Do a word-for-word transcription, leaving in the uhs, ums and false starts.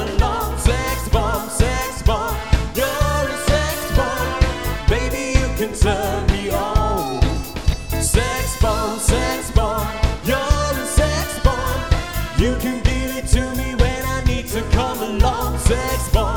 along. Sex bomb, sex bomb, you're a sex bomb. Baby, you can turn me on. Sex bomb, sex bomb, you're a sex bomb. You can give it to me when I need to come along. Sex bomb.